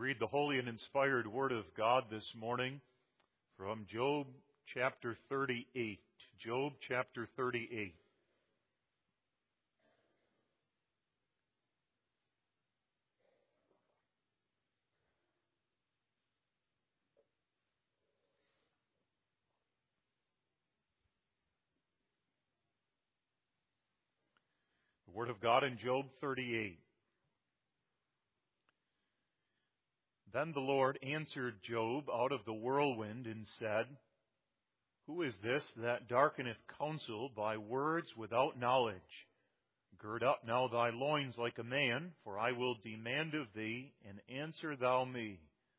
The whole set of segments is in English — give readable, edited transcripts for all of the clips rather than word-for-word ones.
read the holy and inspired Word of God this morning from Job chapter 38. Job chapter 38. The Word of God in Job 38. Then the Lord answered Job out of the whirlwind and said, Who is this that darkeneth counsel by words without knowledge? Gird up now thy loins like a man, for I will demand of thee, and answer thou me.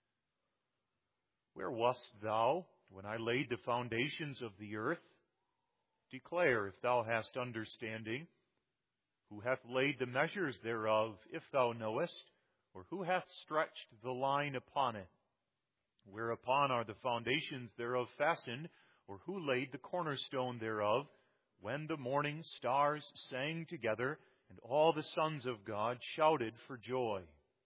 Where wast thou when I laid the foundations of the earth? Declare if thou hast understanding. Who hath laid the measures thereof, if thou knowest? Or who hath stretched the line upon it? Whereupon are the foundations thereof fastened? Or who laid the cornerstone thereof? When the morning stars sang together, and all the sons of God shouted for joy.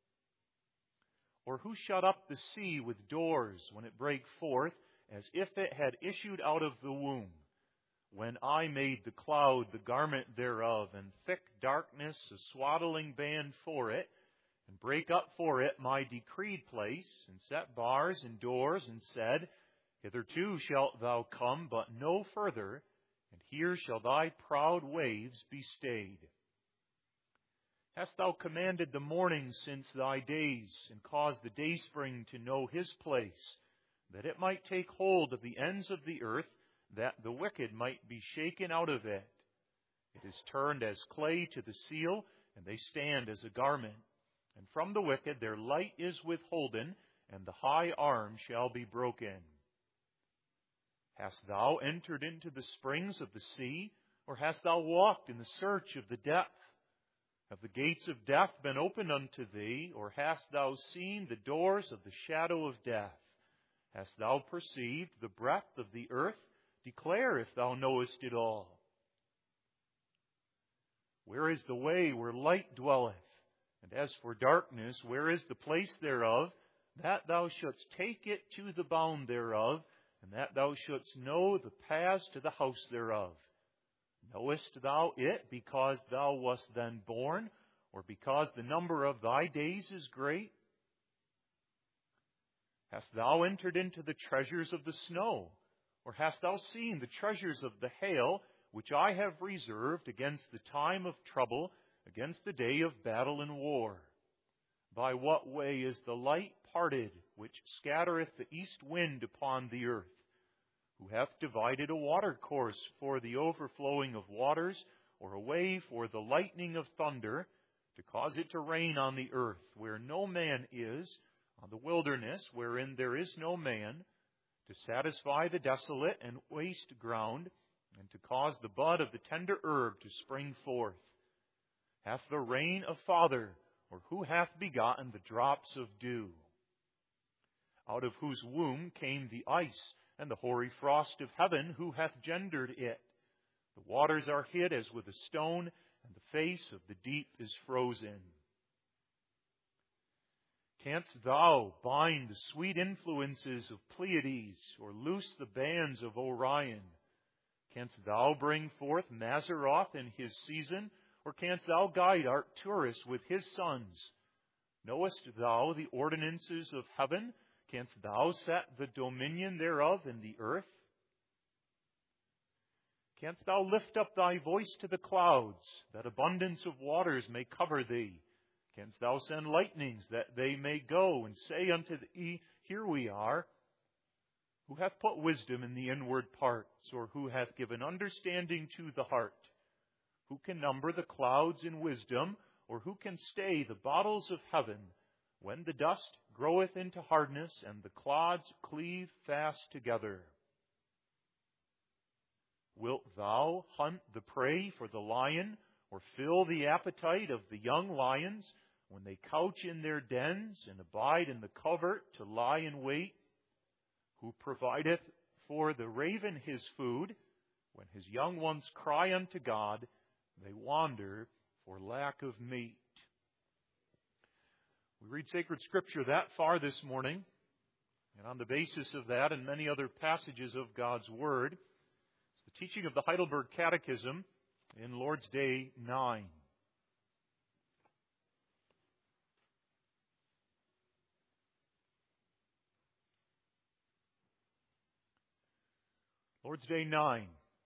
Or who shut up the sea with doors when it brake forth, as if it had issued out of the womb? When I made the cloud the garment thereof, and thick darkness a swaddling band for it, and brake up for it my decreed place, and set bars and doors, and said, Hitherto shalt thou come, but no further, and here shall thy proud waves be stayed. Hast thou commanded the morning since thy days, and caused the dayspring to know his place, that it might take hold of the ends of the earth, that the wicked might be shaken out of it? It is turned as clay to the seal, and they stand as a garment. And from the wicked their light is withholden, and the high arm shall be broken. Hast thou entered into the springs of the sea, or hast thou walked in the search of the depth? Have the gates of death been opened unto thee, or hast thou seen the doors of the shadow of death? Hast thou perceived the breadth of the earth? Declare if thou knowest it all. Where is the way where light dwelleth? And as for darkness, where is the place thereof? That thou shouldst take it to the bound thereof, and that thou shouldst know the paths to the house thereof. Knowest thou it because thou wast then born, or because the number of thy days is great? Hast thou entered into the treasures of the snow, or hast thou seen the treasures of the hail, which I have reserved against the time of trouble, against the day of battle and war? By what way is the light parted, which scattereth the east wind upon the earth? Who hath divided a watercourse for the overflowing of waters, or a way for the lightning of thunder, to cause it to rain on the earth, where no man is, on the wilderness, wherein there is no man, to satisfy the desolate and waste ground, and to cause the bud of the tender herb to spring forth? Hath the rain a father, or who hath begotten the drops of dew? Out of whose womb came the ice, and the hoary frost of heaven, who hath gendered it? The waters are hid as with a stone, and the face of the deep is frozen. Canst thou bind the sweet influences of Pleiades, or loose the bands of Orion? Canst thou bring forth Mazzaroth in his season, or canst thou guide Arcturus with his sons? Knowest thou the ordinances of heaven? Canst thou set the dominion thereof in the earth? Canst thou lift up thy voice to the clouds, that abundance of waters may cover thee? Canst thou send lightnings, that they may go and say unto thee, Here we are? Who hath put wisdom in the inward parts, or who hath given understanding to the heart? Who can number the clouds in wisdom, or who can stay the bottles of heaven, when the dust groweth into hardness, and the clods cleave fast together? Wilt thou hunt the prey for the lion, or fill the appetite of the young lions, when they couch in their dens, and abide in the covert to lie in wait? Who provideth for the raven his food? When his young ones cry unto God, they wander for lack of meat. We read sacred Scripture that far this morning, and on the basis of that and many other passages of God's Word, it's the teaching of the Heidelberg Catechism in Lord's Day 9. Lord's Day 9.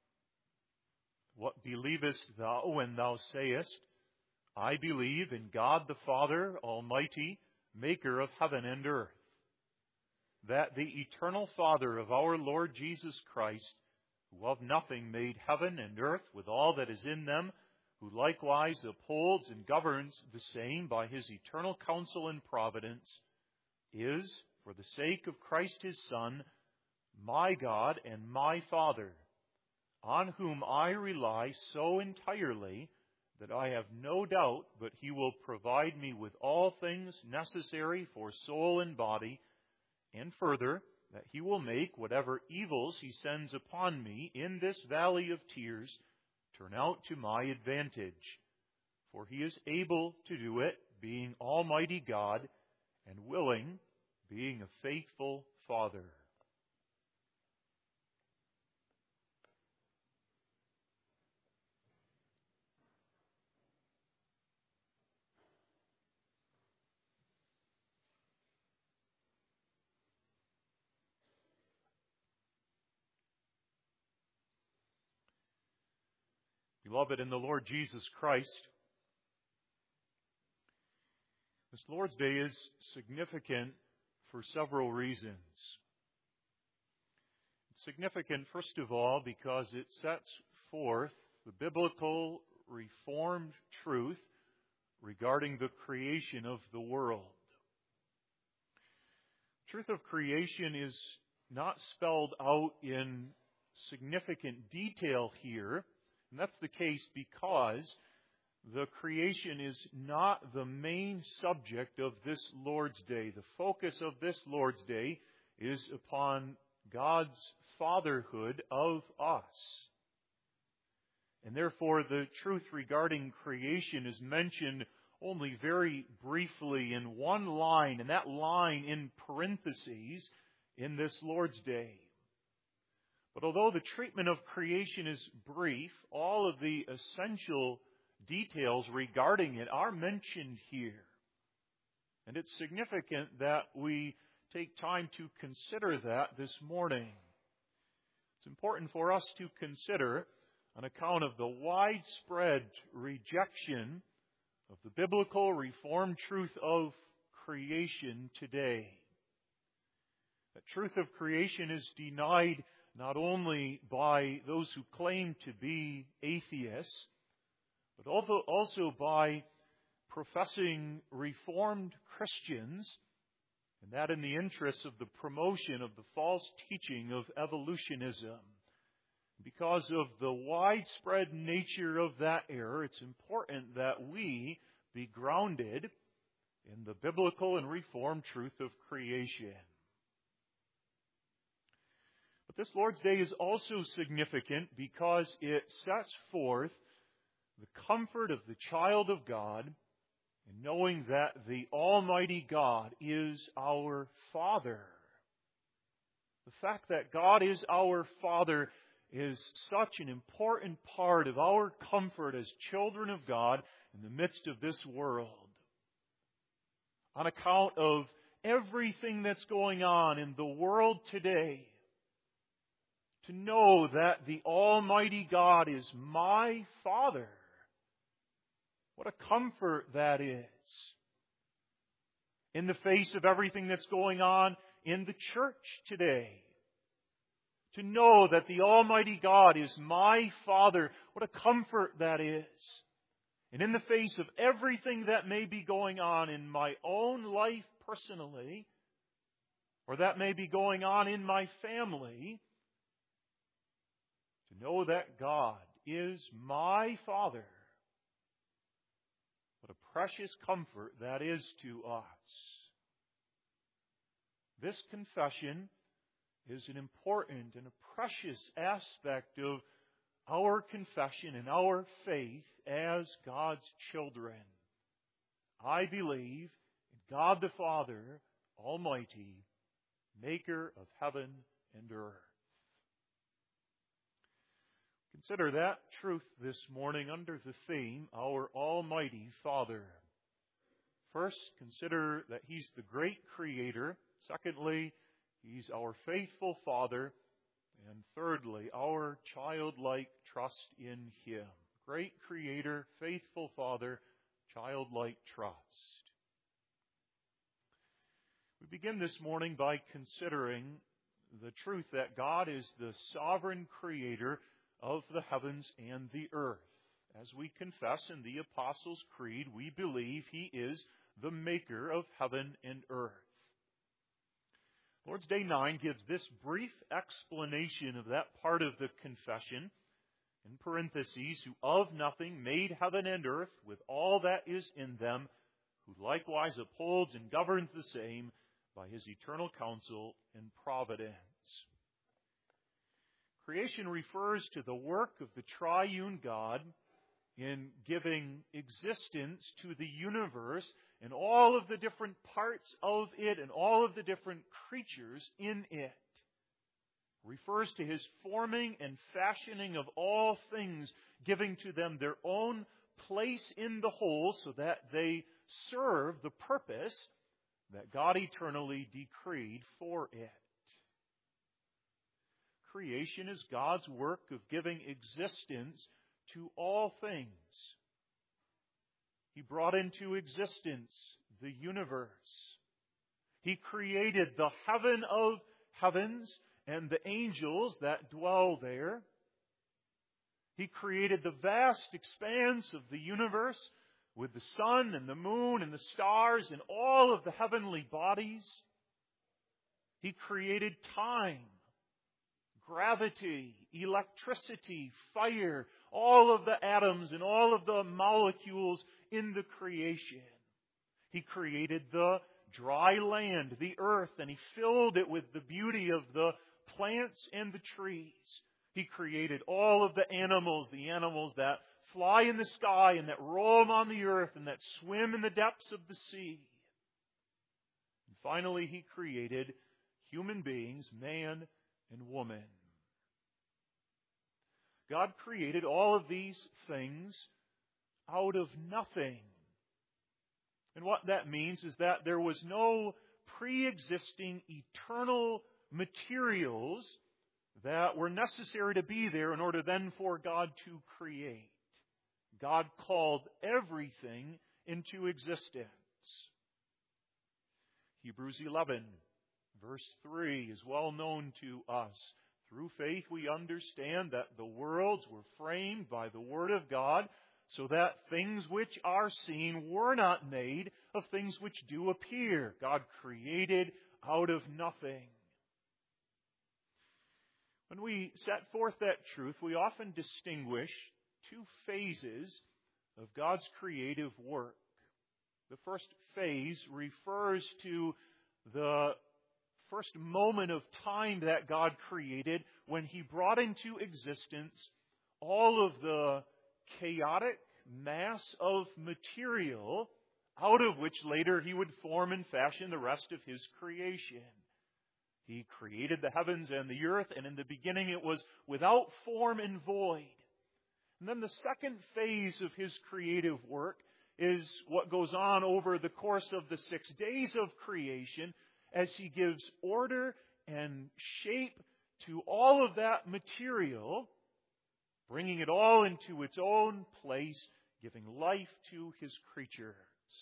What believest thou when thou sayest, I believe in God the Father Almighty, maker of heaven and earth, that the eternal Father of our Lord Jesus Christ, who of nothing made heaven and earth with all that is in them, who likewise upholds and governs the same by his eternal counsel and providence, is, for the sake of Christ his Son, my God and my Father, on whom I rely so entirely that I have no doubt but he will provide me with all things necessary for soul and body, and further, that he will make whatever evils he sends upon me in this valley of tears turn out to my advantage. For he is able to do it, being Almighty God, and willing, being a faithful Father. Beloved in the Lord Jesus Christ, this Lord's Day is significant for several reasons. It's significant, first of all, because it sets forth the biblical Reformed truth regarding the creation of the world. The truth of creation is not spelled out in significant detail here. And that's the case because the creation is not the main subject of this Lord's Day. The focus of this Lord's Day is upon God's fatherhood of us. And therefore, the truth regarding creation is mentioned only very briefly in one line, and that line in parentheses in this Lord's Day. But although the treatment of creation is brief, all of the essential details regarding it are mentioned here. And it's significant that we take time to consider that this morning. It's important for us to consider on account of the widespread rejection of the biblical Reformed truth of creation today. The truth of creation is denied not only by those who claim to be atheists, but also by professing Reformed Christians, and that in the interest of the promotion of the false teaching of evolutionism. Because of the widespread nature of that error, it's important that we be grounded in the biblical and Reformed truth of creation. But this Lord's Day is also significant because it sets forth the comfort of the child of God in knowing that the Almighty God is our Father. The fact that God is our Father is such an important part of our comfort as children of God in the midst of this world. On account of everything that's going on in the world today, to know that the Almighty God is my Father. What a comfort that is. In the face of everything that's going on in the church today. To know that the Almighty God is my Father. What a comfort that is. And in the face of everything that may be going on in my own life personally, or that may be going on in my family, to know that God is my Father. What a precious comfort that is to us. This confession is an important and a precious aspect of our confession and our faith as God's children. I believe in God the Father, Almighty, maker of heaven and earth. Consider that truth this morning under the theme, our Almighty Father. First, consider that He's the great Creator. Secondly, He's our faithful Father. And thirdly, our childlike trust in Him. Great Creator, faithful Father, childlike trust. We begin this morning by considering the truth that God is the sovereign Creator of the heavens and the earth. As we confess in the Apostles' Creed, we believe He is the maker of heaven and earth. Lord's Day 9 gives this brief explanation of that part of the confession. In parentheses, who of nothing made heaven and earth with all that is in them, who likewise upholds and governs the same by His eternal counsel and providence. Creation refers to the work of the triune God in giving existence to the universe and all of the different parts of it and all of the different creatures in it. Refers to His forming and fashioning of all things, giving to them their own place in the whole so that they serve the purpose that God eternally decreed for it. Creation is God's work of giving existence to all things. He brought into existence the universe. He created the heaven of heavens and the angels that dwell there. He created the vast expanse of the universe with the sun and the moon and the stars and all of the heavenly bodies. He created time, gravity, electricity, fire, all of the atoms and all of the molecules in the creation. He created the dry land, the earth, and He filled it with the beauty of the plants and the trees. He created all of the animals that fly in the sky and that roam on the earth and that swim in the depths of the sea. And finally, He created human beings, man and woman. God created all of these things out of nothing. And what that means is that there was no pre-existing eternal materials that were necessary to be there in order then for God to create. God called everything into existence. Hebrews 11, verse 3 is well known to us. Through faith we understand that the worlds were framed by the Word of God, so that things which are seen were not made of things which do appear. God created out of nothing. When we set forth that truth, we often distinguish two phases of God's creative work. The first phase refers to the first moment of time that God created when He brought into existence all of the chaotic mass of material out of which later He would form and fashion the rest of His creation. He created the heavens and the earth, and in the beginning it was without form and void. And then the second phase of His creative work is what goes on over the course of the 6 days of creation as He gives order and shape to all of that material, bringing it all into its own place, giving life to His creatures.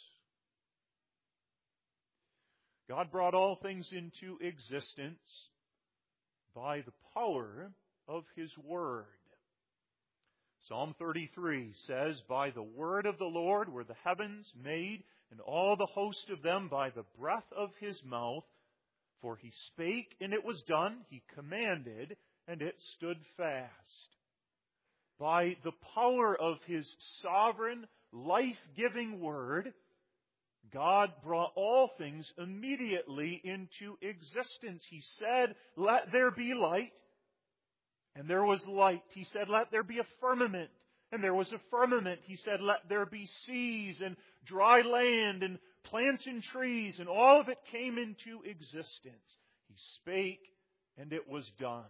God brought all things into existence by the power of His Word. Psalm 33 says, "By the word of the Lord were the heavens made, and all the host of them by the breath of His mouth. For He spake, and it was done. He commanded, and it stood fast." By the power of His sovereign, life-giving Word, God brought all things immediately into existence. He said, "Let there be light," and there was light. He said, "Let there be a firmament," And there was a firmament. He said, let there be seas and dry land and plants and trees, and all of it came into existence. He spake, and it was done.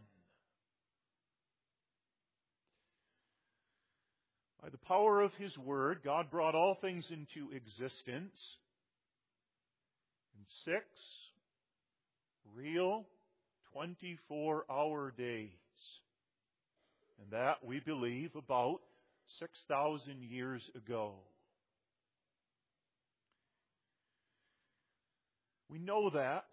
By the power of His Word, God brought all things into existence in 6 real 24-hour days. And that, we believe, about 6,000 years ago. We know that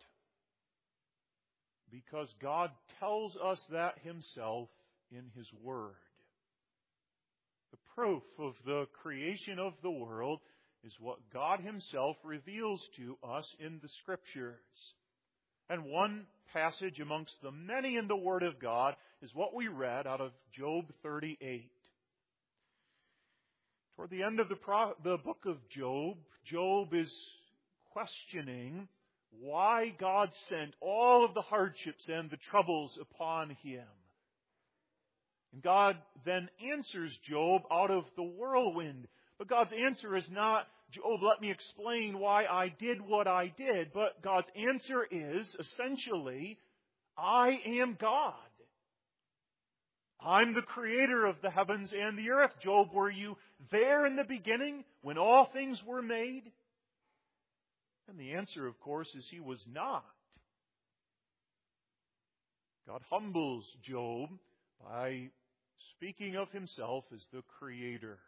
because God tells us that Himself in His Word. The proof of the creation of the world is what God Himself reveals to us in the Scriptures. And one passage amongst the many in the Word of God is what we read out of Job 38. Toward the end of the book of Job, Job is questioning why God sent all of the hardships and the troubles upon him. And God then answers Job out of the whirlwind. But God's answer is not, Job, let me explain why I did what I did. But God's answer is, essentially, I am God. I'm the creator of the heavens and the earth. Job, were you there in the beginning when all things were made? And the answer, of course, is he was not. God humbles Job by speaking of Himself as the Creator.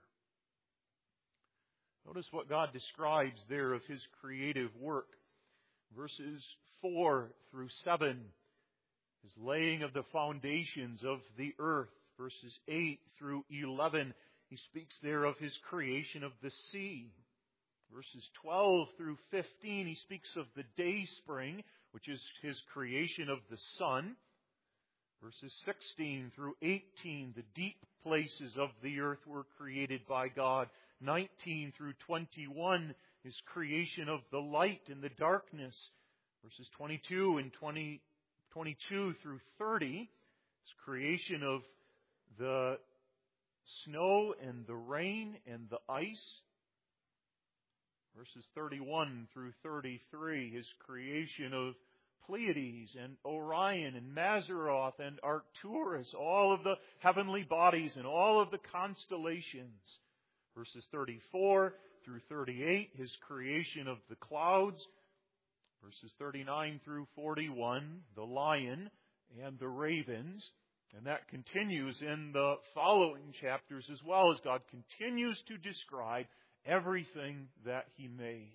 Notice what God describes there of His creative work. Verses 4 through 7, His laying of the foundations of the earth. Verses 8 through 11, He speaks there of His creation of the sea. Verses 12 through 15, He speaks of the day spring, which is His creation of the sun. Verses 16 through 18, the deep places of the earth were created by God. 19 through 21, His creation of the light and the darkness. Verses 22 and 22 through 30, His creation of the snow and the rain and the ice. Verses 31 through 33, His creation of Pleiades and Orion and Mazzaroth and Arcturus, all of the heavenly bodies and all of the constellations. Verses 34 through 38, His creation of the clouds. Verses 39 through 41, the lion and the ravens. And that continues in the following chapters as well, as God continues to describe everything that He made.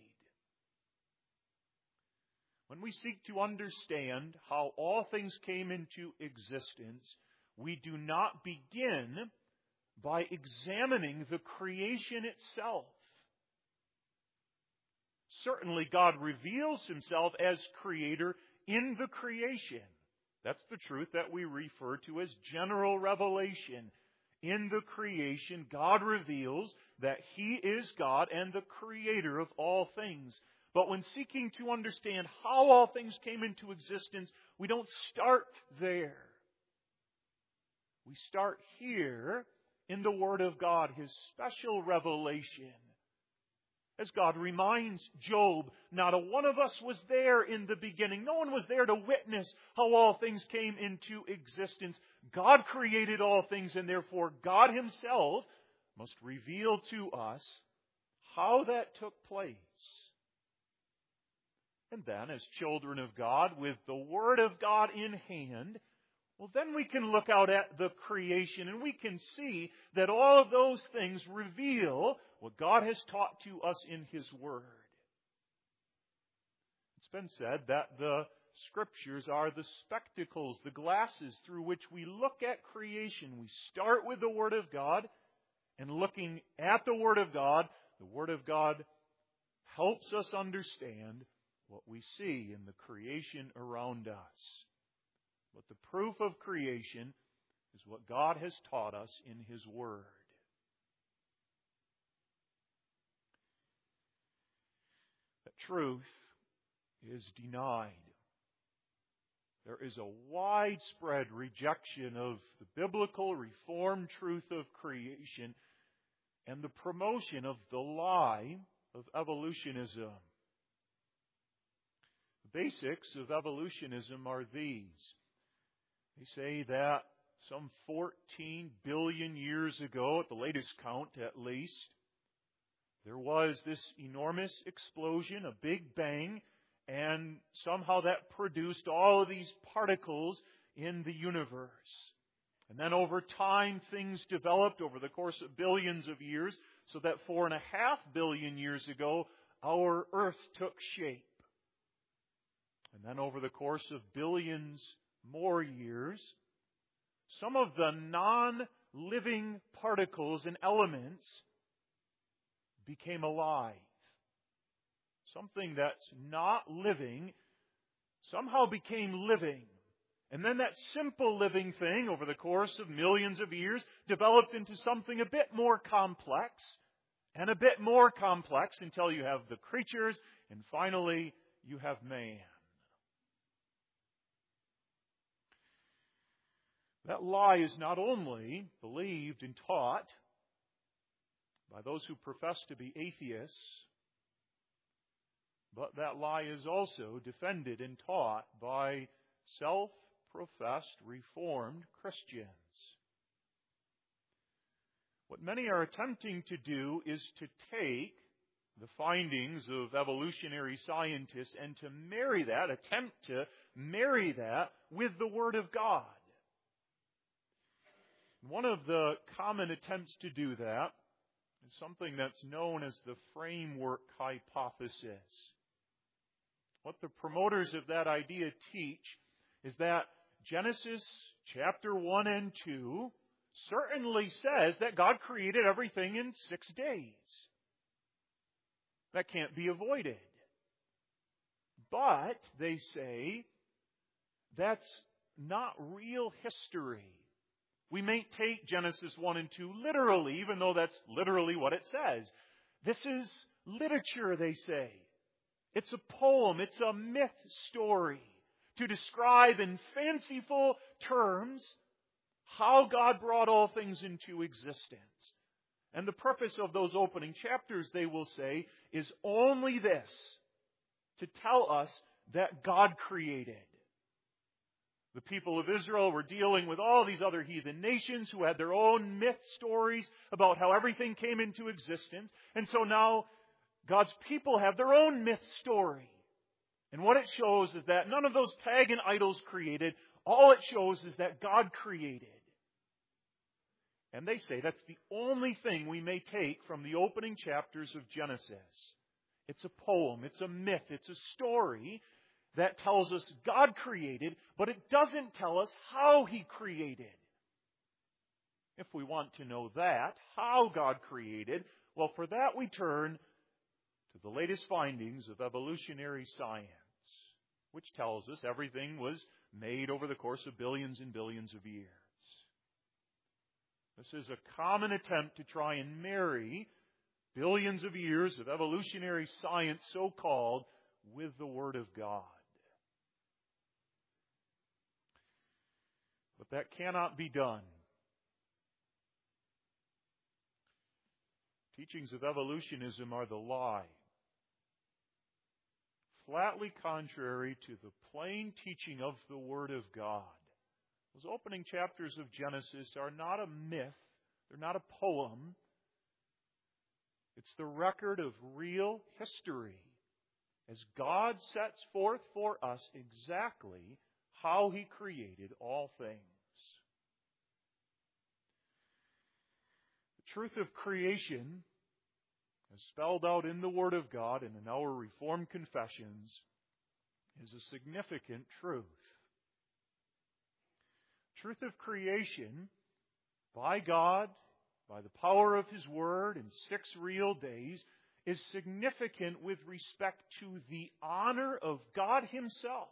When we seek to understand how all things came into existence, we do not begin by examining the creation itself. Certainly, God reveals Himself as Creator in the creation. That's the truth that we refer to as general revelation. In the creation, God reveals that He is God and the Creator of all things. But when seeking to understand how all things came into existence, we don't start there. We start here in the Word of God, His special revelation. As God reminds Job, not a one of us was there in the beginning. No one was there to witness how all things came into existence. God created all things, and therefore God Himself must reveal to us how that took place. And then, as children of God, with the Word of God in hand, well, then we can look out at the creation and we can see that all of those things reveal what God has taught to us in His Word. It's been said that the Scriptures are the spectacles, the glasses through which we look at creation. We start with the Word of God, and looking at the Word of God helps us understand what we see in the creation around us. But the proof of creation is what God has taught us in His Word. That truth is denied. There is a widespread rejection of the biblical Reformed truth of creation and the promotion of the lie of evolutionism. The basics of evolutionism are these. They say that some 14 billion years ago, at the latest count at least, there was this enormous explosion, a big bang, and somehow that produced all of these particles in the universe. And then over time, things developed over the course of billions of years, so that 4.5 billion years ago, our Earth took shape. And then over the course of billions more years, some of the non-living particles and elements became alive. Something that's not living somehow became living. And then that simple living thing, over the course of millions of years, developed into something a bit more complex, and a bit more complex until you have the creatures, and finally you have man. That lie is not only believed and taught by those who profess to be atheists, but that lie is also defended and taught by self-professed Reformed Christians. What many are attempting to do is to take the findings of evolutionary scientists and to attempt to marry that with the Word of God. One of the common attempts to do that is something that's known as the framework hypothesis. What the promoters of that idea teach is that Genesis chapter 1 and 2 certainly says that God created everything in 6 days. That can't be avoided. But, they say, that's not real history. We may take Genesis 1 and 2 literally, even though that's literally what it says. This is literature, they say. It's a poem, it's a myth story to describe in fanciful terms how God brought all things into existence. And the purpose of those opening chapters, they will say, is only this, to tell us that God created. The people of Israel were dealing with all these other heathen nations who had their own myth stories about how everything came into existence. And so now God's people have their own myth story. And what it shows is that none of those pagan idols created. All it shows is that God created. And they say that's the only thing we may take from the opening chapters of Genesis. It's a poem, it's a myth, it's a story that tells us God created, but it doesn't tell us how He created. If we want to know that, how God created, well, for that we turn to the latest findings of evolutionary science, which tells us everything was made over the course of billions and billions of years. This is a common attempt to try and marry billions of years of evolutionary science, so-called, with the Word of God. But that cannot be done. Teachings of evolutionism are the lie, flatly contrary to the plain teaching of the Word of God. Those opening chapters of Genesis are not a myth. They're not a poem. It's the record of real history as God sets forth for us exactly how He created all things. The truth of creation, as spelled out in the Word of God and in our Reformed confessions, is a significant truth. Truth of creation, by God, by the power of His Word in 6 real days, is significant with respect to the honor of God Himself.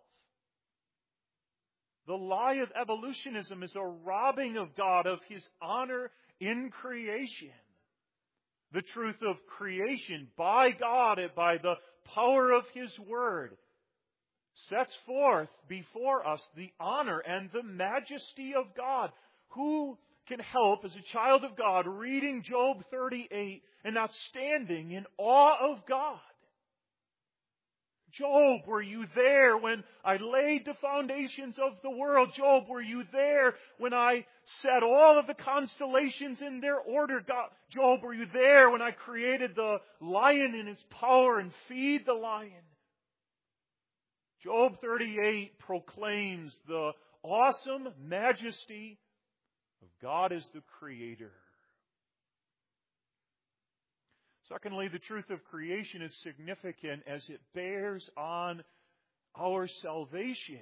The lie of evolutionism is a robbing of God of His honor in creation. The truth of creation, by God and by the power of His Word, sets forth before us the honor and the majesty of God, who can help as a child of God reading Job 38 and not standing in awe of God. Job, were you there when I laid the foundations of the world? Job, were you there when I set all of the constellations in their order? God, Job, were you there when I created the lion in his power and feed the lion? Job 38 proclaims the awesome majesty of God as the Creator. Secondly, the truth of creation is significant as it bears on our salvation.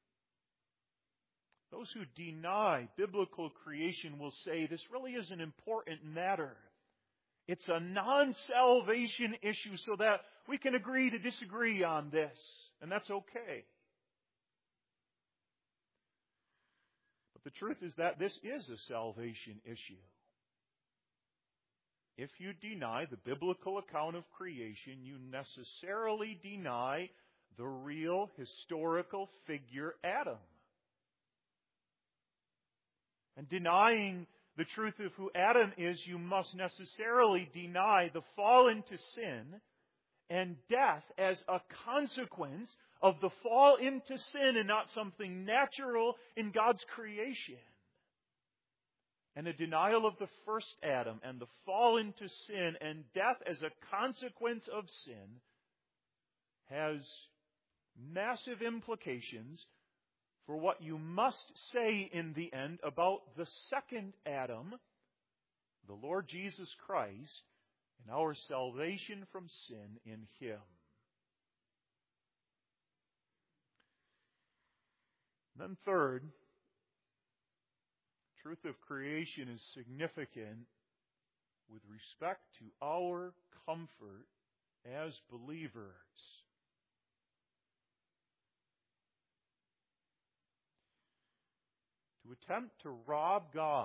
Those who deny biblical creation will say this really is an important matter. It's a non-salvation issue, so that we can agree to disagree on this, and that's okay. But the truth is that this is a salvation issue. If you deny the biblical account of creation, you necessarily deny the real historical figure Adam. And denying the truth of who Adam is, you must necessarily deny the fall into sin and death as a consequence of the fall into sin and not something natural in God's creation. And a denial of the first Adam and the fall into sin and death as a consequence of sin has massive implications for what you must say in the end about the second Adam, the Lord Jesus Christ, and our salvation from sin in Him. Then third, truth of creation is significant with respect to our comfort as believers. To attempt to rob God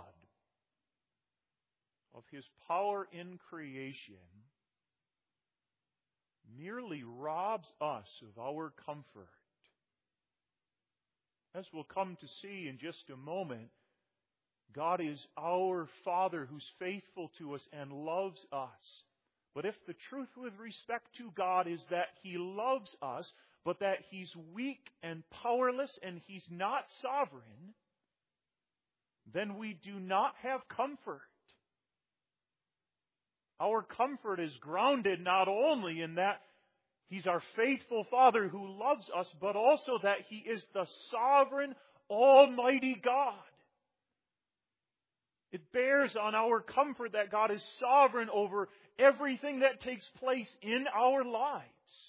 of His power in creation merely robs us of our comfort. As we'll come to see in just a moment, God is our Father who's faithful to us and loves us. But if the truth with respect to God is that He loves us, but that He's weak and powerless and He's not sovereign, then we do not have comfort. Our comfort is grounded not only in that He's our faithful Father who loves us, but also that He is the sovereign, almighty God. It bears on our comfort that God is sovereign over everything that takes place in our lives.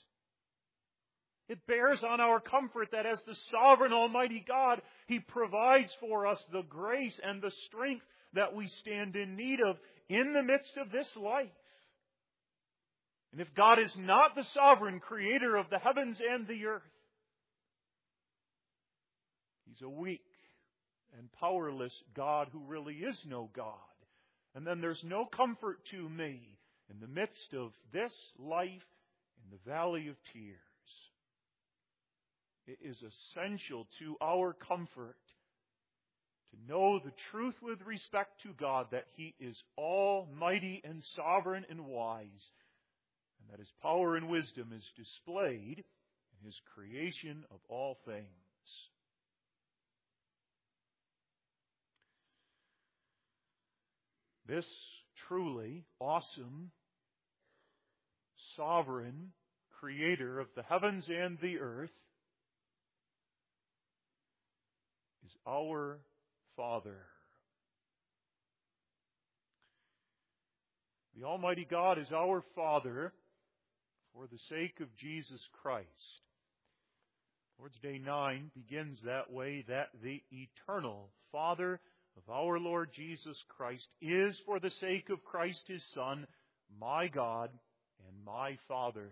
It bears on our comfort that as the sovereign Almighty God, He provides for us the grace and the strength that we stand in need of in the midst of this life. And if God is not the sovereign creator of the heavens and the earth, He's a weak and powerless God who really is no God. And then there's no comfort to me in the midst of this life in the valley of tears. It is essential to our comfort to know the truth with respect to God, that He is almighty and sovereign and wise, and that His power and wisdom is displayed in His creation of all things. This truly awesome, sovereign Creator of the heavens and the earth is our Father. The Almighty God is our Father for the sake of Jesus Christ. Lord's Day 9 begins that way, that the eternal Father of our Lord Jesus Christ is, for the sake of Christ His Son, my God and my Father.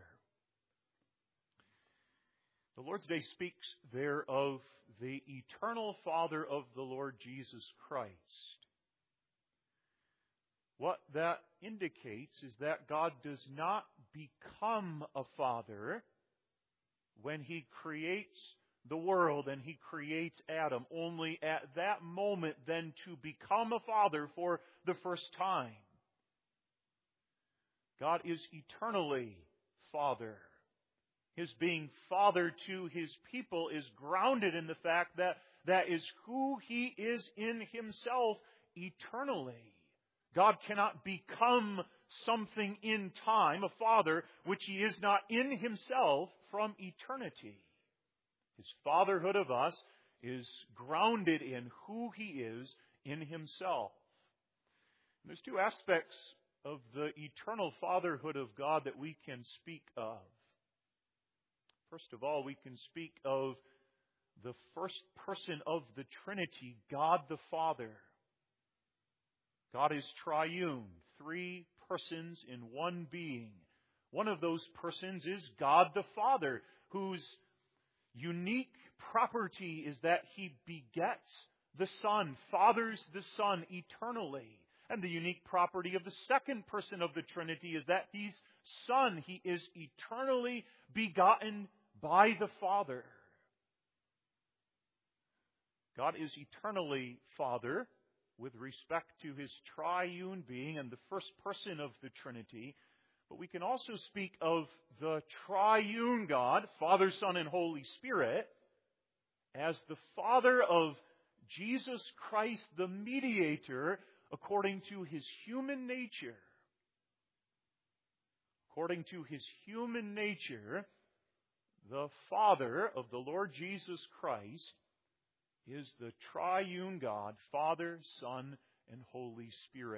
The Lord's Day speaks there of the eternal Father of the Lord Jesus Christ. What that indicates is that God does not become a father when He creates the world and He creates Adam, only at that moment then to become a father for the first time. God is eternally Father. His being Father to His people is grounded in the fact that that is who He is in Himself eternally. God cannot become something in time, a Father, which He is not in Himself from eternity. His fatherhood of us is grounded in who He is in Himself. And there's two aspects of the eternal fatherhood of God that we can speak of. First of all, we can speak of the first person of the Trinity, God the Father. God is triune, three persons in one being. One of those persons is God the Father, whose unique property is that He begets the Son, fathers the Son eternally. And the unique property of the second person of the Trinity is that He's Son. He is eternally begotten by the Father. God is eternally Father with respect to His triune being and the first person of the Trinity. But we can also speak of the triune God, Father, Son, and Holy Spirit, as the Father of Jesus Christ, the mediator, according to His human nature. According to His human nature, the Father of the Lord Jesus Christ is the triune God, Father, Son, and Holy Spirit.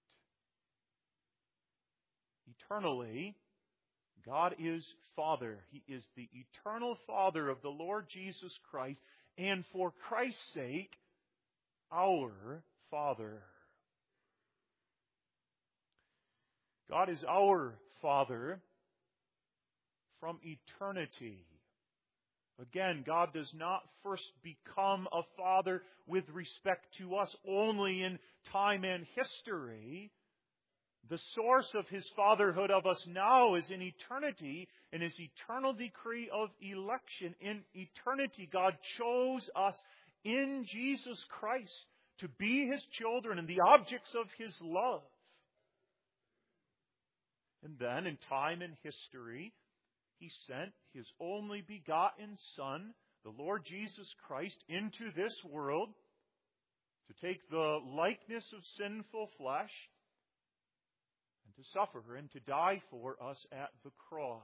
Eternally, God is Father. He is the eternal Father of the Lord Jesus Christ, and for Christ's sake, our Father. God is our Father from eternity. Again, God does not first become a Father with respect to us only in time and history. The source of His fatherhood of us now is in eternity, in His eternal decree of election. In eternity, God chose us in Jesus Christ to be His children and the objects of His love. And then, in time and history, He sent His only begotten Son, the Lord Jesus Christ, into this world to take the likeness of sinful flesh and to suffer and to die for us at the cross.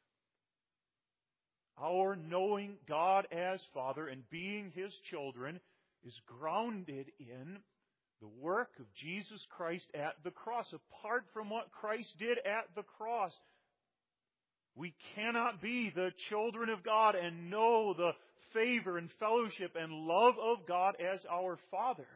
Our knowing God as Father and being His children is grounded in the work of Jesus Christ at the cross. Apart from what Christ did at the cross, we cannot be the children of God and know the favor and fellowship and love of God as our Father.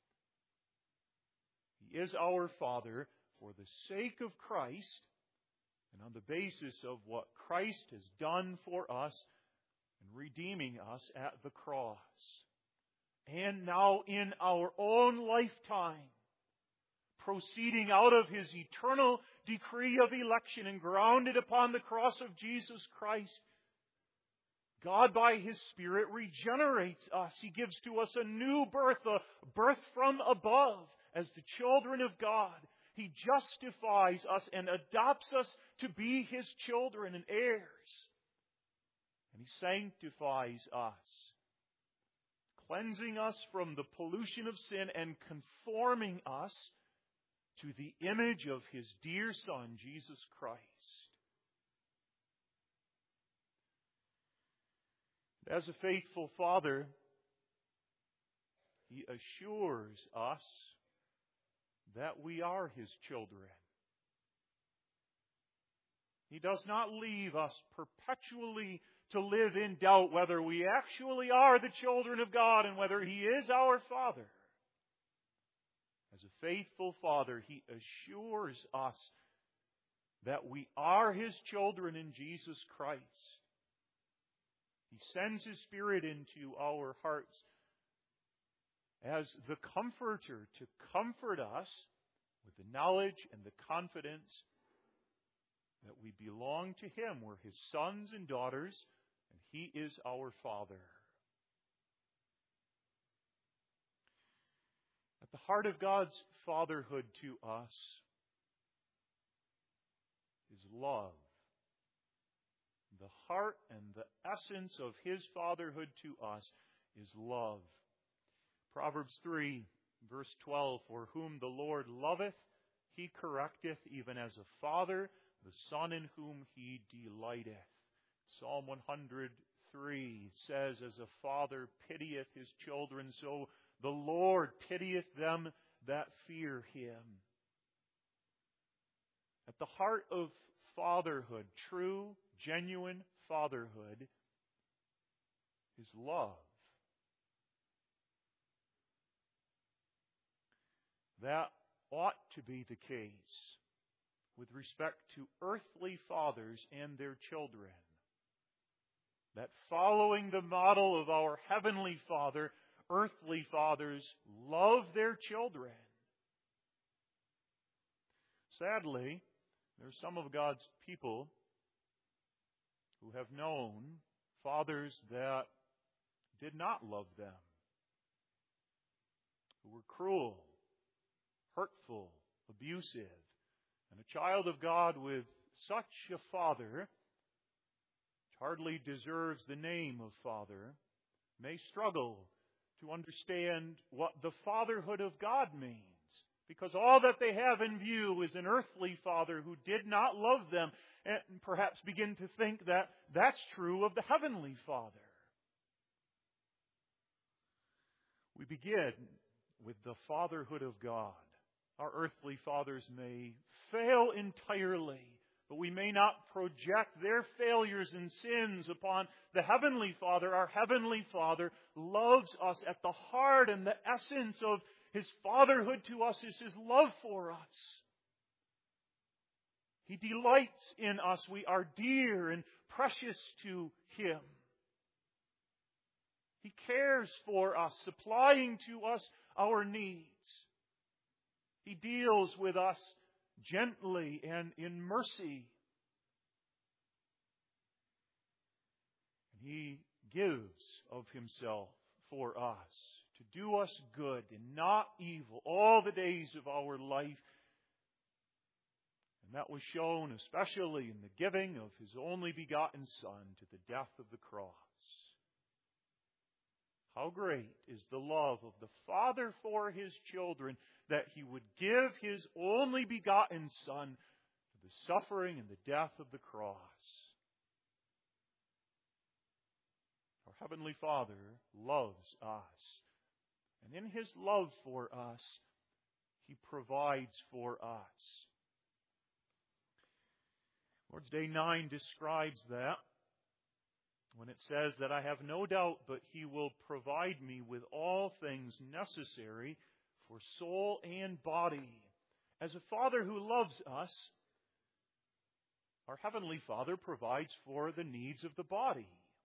He is our Father for the sake of Christ and on the basis of what Christ has done for us in redeeming us at the cross. And now in our own lifetime, proceeding out of His eternal decree of election and grounded upon the cross of Jesus Christ, God by His Spirit regenerates us. He gives to us a new birth, a birth from above as the children of God. He justifies us and adopts us to be His children and heirs. And He sanctifies us, cleansing us from the pollution of sin and conforming us to the image of His dear Son, Jesus Christ. As a faithful Father, He assures us that we are His children. He does not leave us perpetually to live in doubt whether we actually are the children of God and whether He is our Father. As a faithful Father, He assures us that we are His children in Jesus Christ. He sends His Spirit into our hearts as the Comforter to comfort us with the knowledge and the confidence that we belong to Him. We're His sons and daughters, and He is our Father. At the heart of God's fatherhood to us is love. The heart and the essence of His fatherhood to us is love. Proverbs 3, verse 12, For whom the Lord loveth, He correcteth, even as a father, the son in whom He delighteth. Psalm 103 says, As a father pitieth his children, so the Lord pitieth them that fear Him. At the heart of fatherhood, true, genuine fatherhood, is love. That ought to be the case with respect to earthly fathers and their children. That following the model of our Heavenly Father, earthly fathers love their children. Sadly, there are some of God's people who have known fathers that did not love them, who were cruel, hurtful, abusive. And a child of God with such a father, which hardly deserves the name of father, may struggle to understand what the fatherhood of God means. Because all that they have in view is an earthly father who did not love them, and perhaps begin to think that that's true of the Heavenly Father. We begin with the fatherhood of God. Our earthly fathers may fail entirely, but we may not project their failures and sins upon the Heavenly Father. Our Heavenly Father loves us at the heart, and the essence of His fatherhood to us is His love for us. He delights in us. We are dear and precious to Him. He cares for us, supplying to us our needs. He deals with us gently and in mercy. And He gives of Himself for us to do us good and not evil all the days of our life. And that was shown especially in the giving of His only begotten Son to the death of the cross. How great is the love of the Father for His children, that He would give His only begotten Son to the suffering and the death of the cross. Our Heavenly Father loves us. And in His love for us, He provides for us. Lord's Day 9 describes that when it says that I have no doubt but He will provide me with all things necessary for soul and body. As a Father who loves us, our Heavenly Father provides for the needs of the body.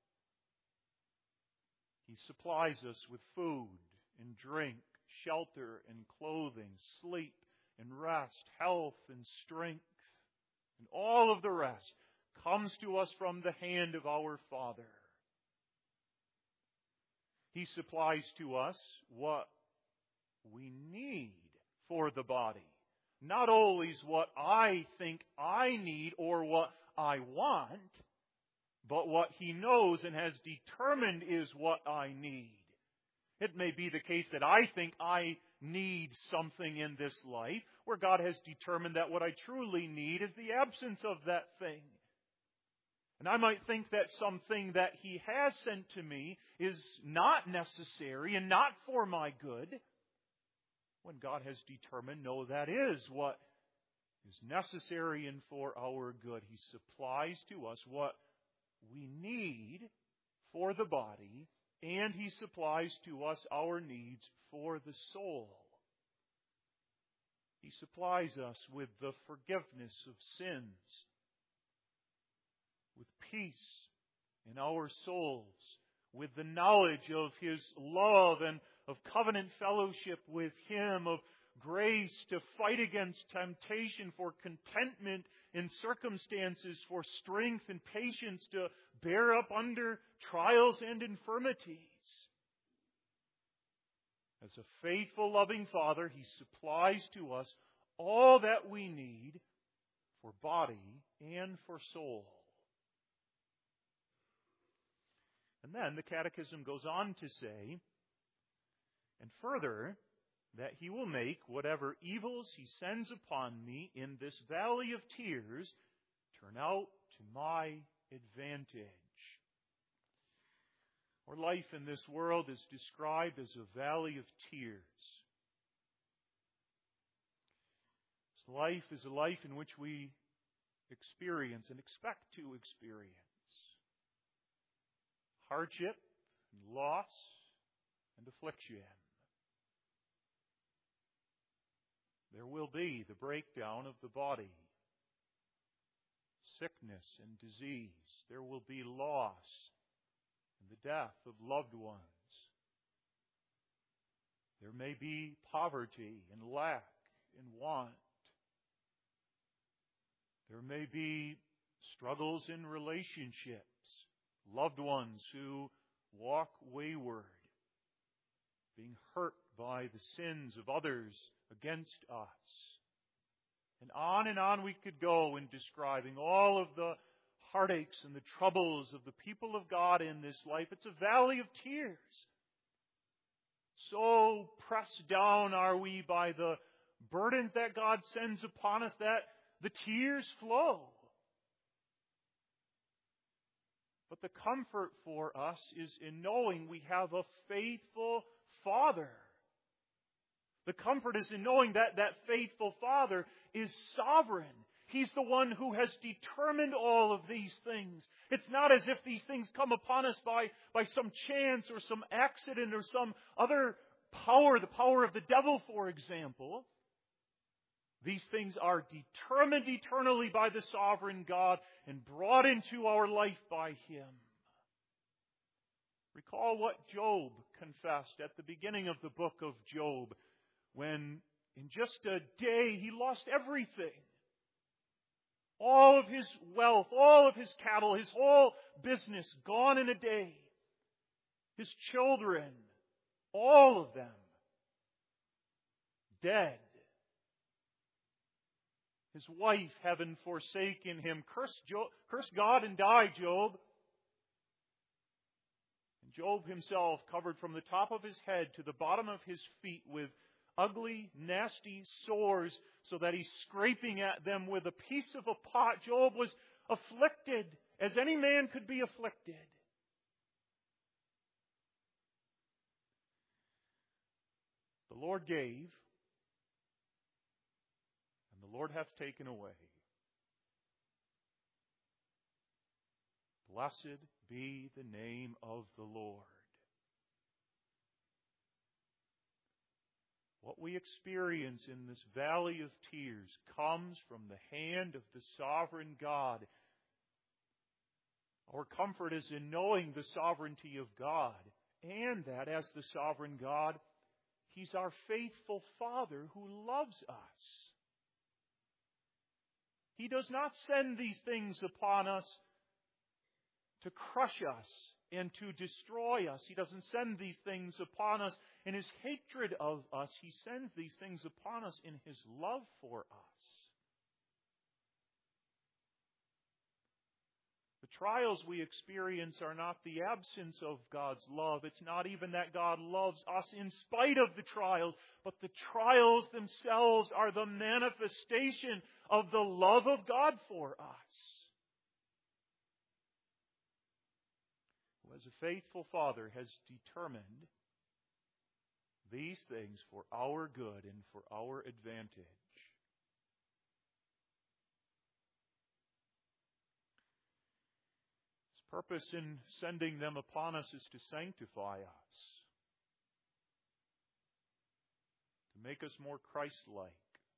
He supplies us with food and drink, shelter and clothing, sleep and rest, health and strength, and all of the rest comes to us from the hand of our Father. He supplies to us what we need for the body. Not always what I think I need or what I want, but what He knows and has determined is what I need. It may be the case that I think I need something in this life, where God has determined that what I truly need is the absence of that thing. And I might think that something that He has sent to me is not necessary and not for my good, when God has determined, no, that is what is necessary and for our good. He supplies to us what we need for the body, and He supplies to us our needs for the soul. He supplies us with the forgiveness of sins, with peace in our souls, with the knowledge of His love and of covenant fellowship with Him, of grace to fight against temptation, for contentment in circumstances, for strength and patience to bear up under trials and infirmities. As a faithful, loving Father, He supplies to us all that we need for body and for soul. And then the Catechism goes on to say, and further, that He will make whatever evils He sends upon me in this valley of tears turn out to my advantage. Our life in this world is described as a valley of tears. This life is a life in which we experience and expect to experience hardship and loss and affliction. There will be the breakdown of the body, sickness and disease. There will be loss and the death of loved ones. There may be poverty and lack and want. There may be struggles in relationships, loved ones who walk wayward, being hurt by the sins of others against us. And on we could go in describing all of the heartaches and the troubles of the people of God in this life. It's a valley of tears. So pressed down are we by the burdens that God sends upon us that the tears flow. But the comfort for us is in knowing we have a faithful Father. The comfort is in knowing that that faithful Father is sovereign. He's the one who has determined all of these things. It's not as if these things come upon us by some chance or some accident or some other power, the power of the devil, for example. These things are determined eternally by the sovereign God and brought into our life by Him. Recall what Job confessed at the beginning of the book of Job, when in just a day he lost everything. All of his wealth, all of his cattle, his whole business gone in a day. His children, all of them, dead. His wife having forsaken him. Curse God and die, Job. And Job himself covered from the top of his head to the bottom of his feet with ugly, nasty sores, so that he's scraping at them with a piece of a pot. Job was afflicted as any man could be afflicted. The Lord gave, and the Lord hath taken away. Blessed be the name of the Lord. What we experience in this valley of tears comes from the hand of the sovereign God. Our comfort is in knowing the sovereignty of God, and that as the sovereign God, He's our faithful Father who loves us. He does not send these things upon us to crush us and to destroy us. He doesn't send these things upon us in His hatred of us. He sends these things upon us in His love for us. The trials we experience are not the absence of God's love. It's not even that God loves us in spite of the trials, but the trials themselves are the manifestation of the love of God for us. Who, as a faithful Father, has determined these things for our good and for our advantage. His purpose in sending them upon us is to sanctify us, to make us more Christ-like,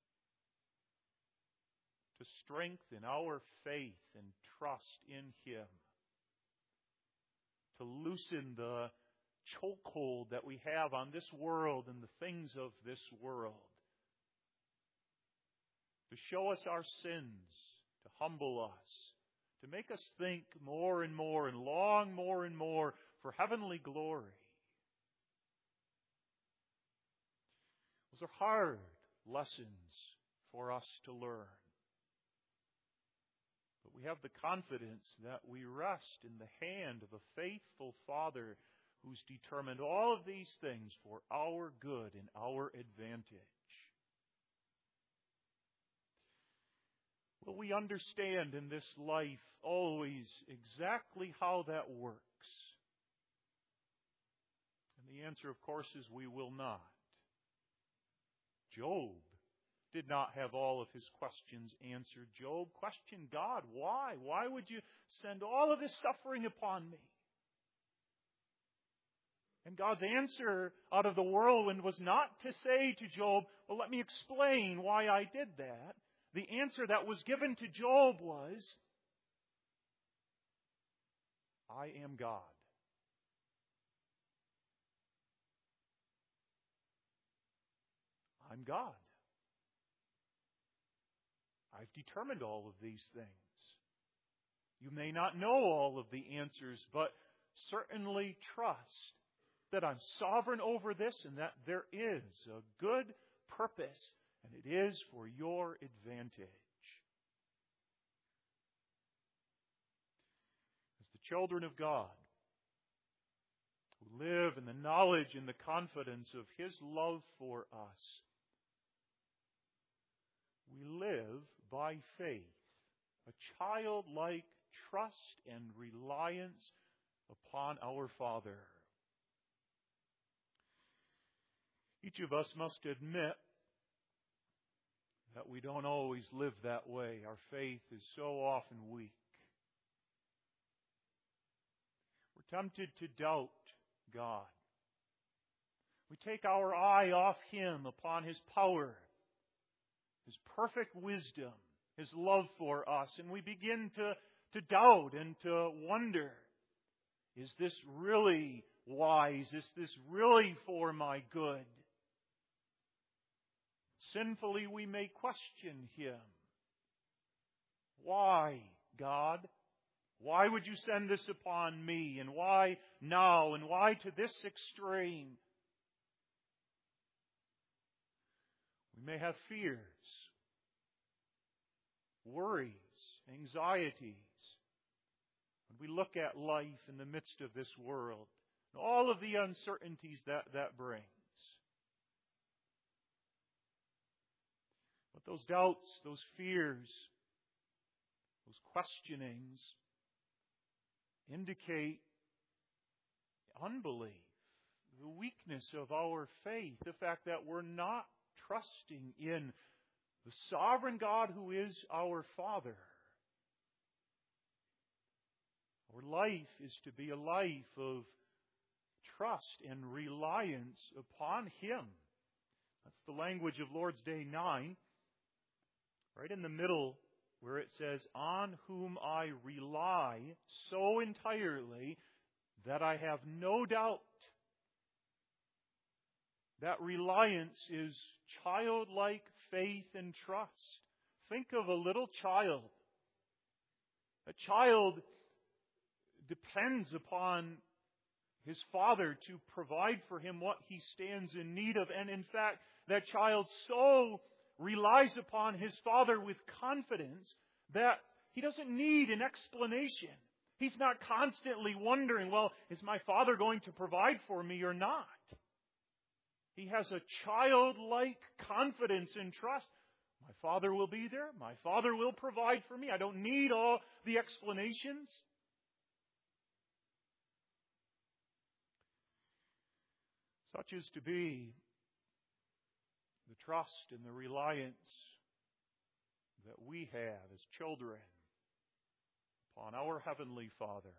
to strengthen our faith and trust in Him, to loosen the chokehold that we have on this world and the things of this world, to show us our sins, to humble us, to make us think more and more and long more and more for heavenly glory. Those are hard lessons for us to learn. But we have the confidence that we rest in the hand of a faithful Father who's determined all of these things for our good and our advantage. Will we understand in this life always exactly how that works? And the answer, of course, is we will not. Job did not have all of his questions answered. Job questioned God. Why? Why would you send all of this suffering upon me? And God's answer out of the whirlwind was not to say to Job, well, let me explain why I did that. The answer that was given to Job was, I am God. I'm God. I've determined all of these things. You may not know all of the answers, but certainly trust that I'm sovereign over this and that there is a good purpose, and it is for your advantage. As the children of God, who live in the knowledge and the confidence of His love for us, we live by faith, a childlike trust and reliance upon our Father. Each of us must admit that we don't always live that way. Our faith is so often weak. We're tempted to doubt God. We take our eye off Him, upon His power, His perfect wisdom, His love for us, and we begin to doubt and to wonder, is this really wise? Is this really for my good? Sinfully, we may question Him. Why, God? Why would you send this upon me? And why now? And why to this extreme? We may have fears, worries, anxieties when we look at life in the midst of this world and all of the uncertainties that brings. But those doubts, those fears, those questionings indicate unbelief, the weakness of our faith, the fact that we're not trusting in the sovereign God who is our Father. Our life is to be a life of trust and reliance upon Him. That's the language of Lord's Day 9. Right in the middle where it says, on whom I rely so entirely that I have no doubt. That reliance is childlike faith and trust. Think of a little child. A child depends upon his father to provide for him what he stands in need of. And in fact, that child so relies upon his father with confidence that he doesn't need an explanation. He's not constantly wondering, well, is my father going to provide for me or not? He has a childlike confidence and trust. My father will be there. My father will provide for me. I don't need all the explanations. Such is to be the trust and the reliance that we have as children upon our Heavenly Father.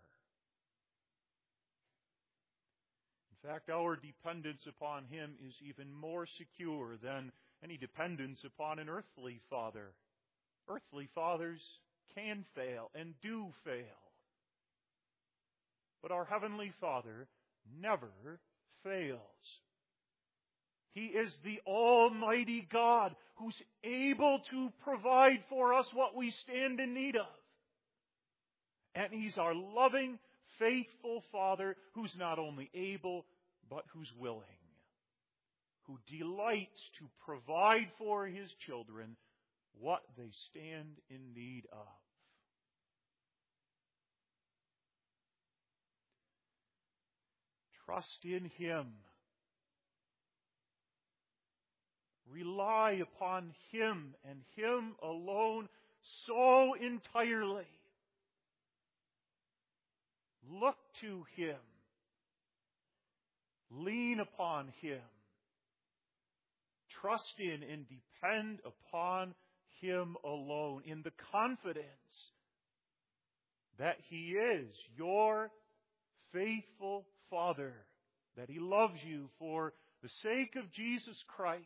In fact, our dependence upon Him is even more secure than any dependence upon an earthly father. Earthly fathers can fail and do fail. But our Heavenly Father never fails. He is the Almighty God who's able to provide for us what we stand in need of. And He's our loving, faithful Father who's not only able, but who's willing, who delights to provide for His children what they stand in need of. Trust in Him. Rely upon Him and Him alone so entirely. Look to Him. Lean upon Him. Trust in and depend upon Him alone in the confidence that He is your faithful Father, that He loves you for the sake of Jesus Christ,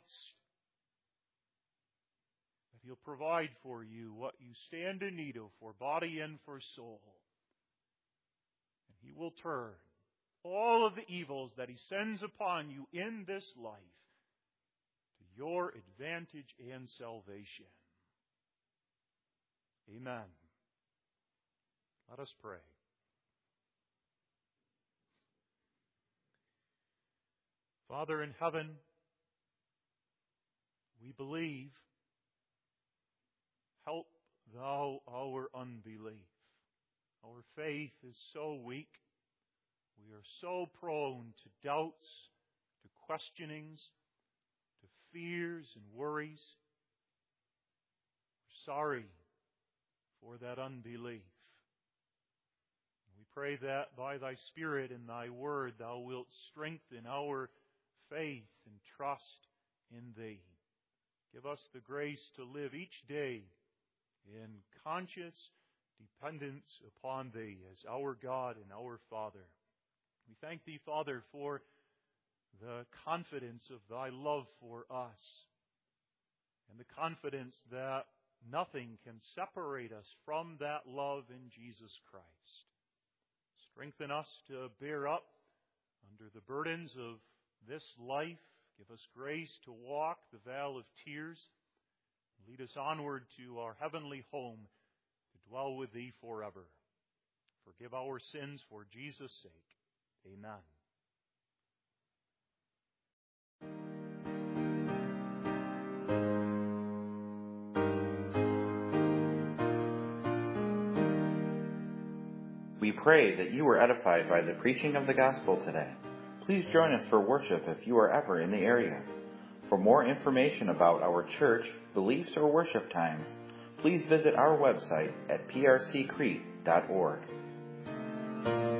that He'll provide for you what you stand in need of for body and for soul. And He will turn all of the evils that He sends upon you in this life to your advantage and salvation. Amen. Let us pray. Father in heaven, we believe. Help Thou our unbelief. Our faith is so weak. We are so prone to doubts, to questionings, to fears and worries. We're sorry for that unbelief. We pray that by Thy Spirit and Thy Word Thou wilt strengthen our faith and trust in Thee. Give us the grace to live each day in conscious dependence upon Thee as our God and our Father. We thank Thee, Father, for the confidence of Thy love for us and the confidence that nothing can separate us from that love in Jesus Christ. Strengthen us to bear up under the burdens of this life. Give us grace to walk the vale of tears. Lead us onward to our heavenly home to dwell with Thee forever. Forgive our sins for Jesus' sake. Amen. We pray that you were edified by the preaching of the gospel today. Please join us for worship if you are ever in the area. For more information about our church, beliefs, or worship times, please visit our website at prccrete.org.